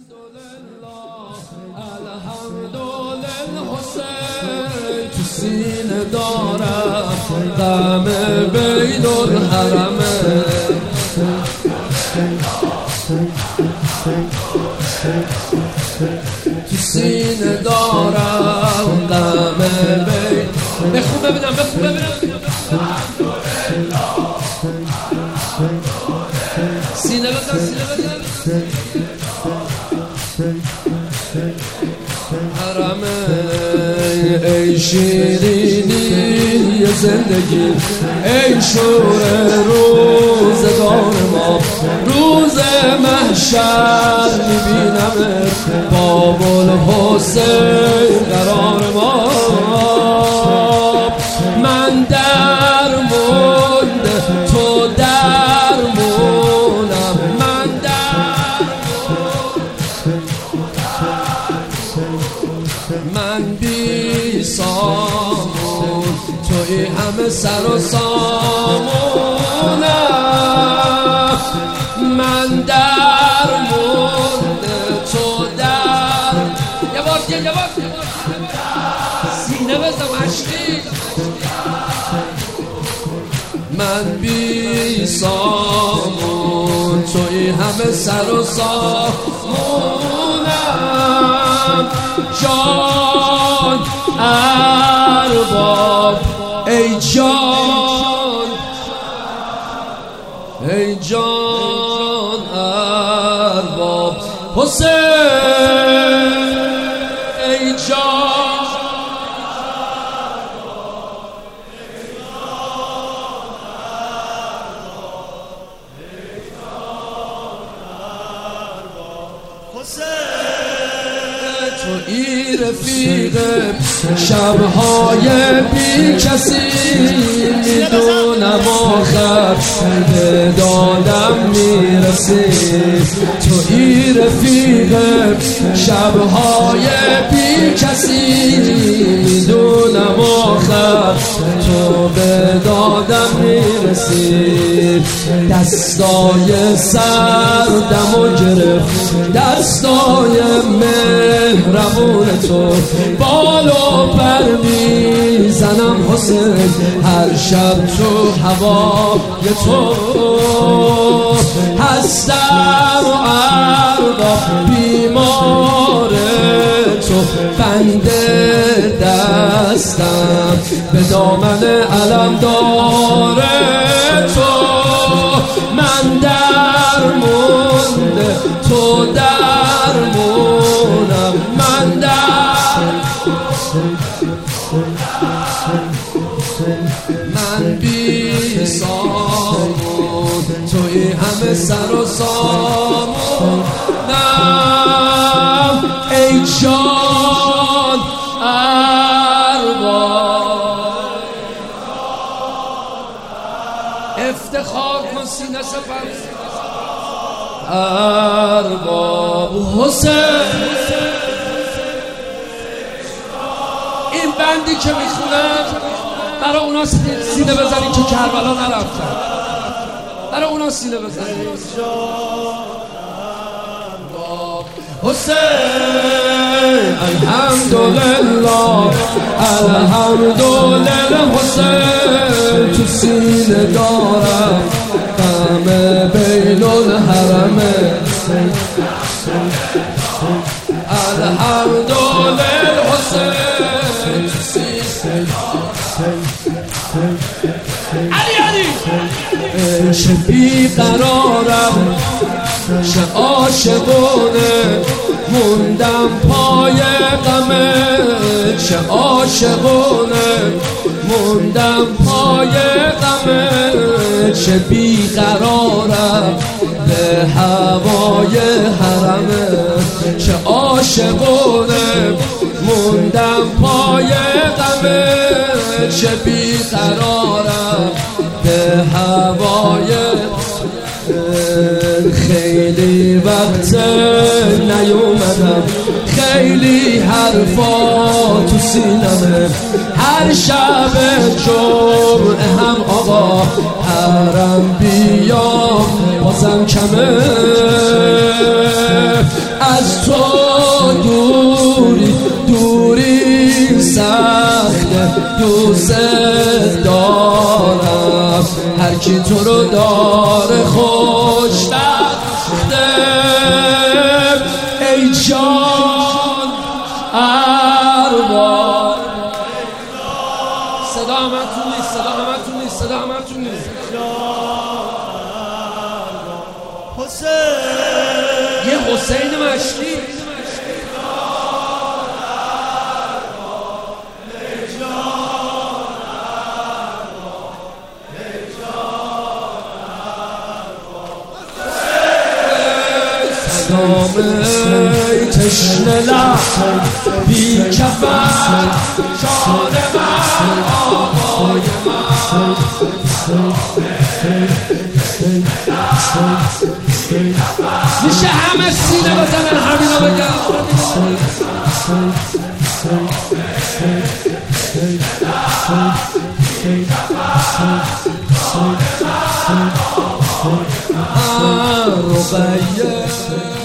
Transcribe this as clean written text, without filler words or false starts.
الحمدلله حسین تو سینه دارم غم بین الحرمه تو سینه دارم غم بین بخون ببینم سینه بزن حرمه ای شیرینی زندگی ای شور روزگار ما روز محشر میبینم باب الحسین قرار ما من در مونده تو در مونم من من بی سامون توی همه سر و سامونم من در مونده تو در یه بار سینه بزم عشقی من بی سامون توی همه سر و سامونم جان ارباب ای جان ارباب حسین ای جان تویی رفیق شبهای بی کسی میدونم آخر به دادم میرسی تویی رفیق شبهای بی کسی میدونم آخر تو به دادم میرسی دستای سردم و گرفت دستای مهربون تو بالو پر میزنم حسین هر شب تو هوای تو هستم و ارباب بیمار تو بنده دستم به دامن علم داره تو من در مونده تو در مونم من من بی سامون توی همه سر و سامونم ای جان ارباب افتخار کن سینه سپر ارباب حسین این بندی که میخونم برای اونا سینه بزنید که کربلا نرفتن برای اونا سینه بزنید حسین الحمدلله حسین تو سینه دارم غم بین الحرمه الحمدلله حسین تو سینه علی چه بیقرارم چه عاشقونه موندم پای غمه چه عاشقونه موندم پای غمه چه بیقرارم به هوای حرمه چه عاشقونه موندم پای غمه چه بیقرارم به هوای خیلی وقت نیومدم خیلی حرفا تو سینمه هر شب جمعه هم آقا حرم بیام بازم کمه از پیداست هر کی تو رو داره خوشبخته ای جان ارباب. صدا همتون نیست، صدا همتون نیست، صدا همتون نیست. یه حسین مشتی ای تشنه لب بی کفن جان من آقای من میشه همه سینه بزنن همینو بگم رقیه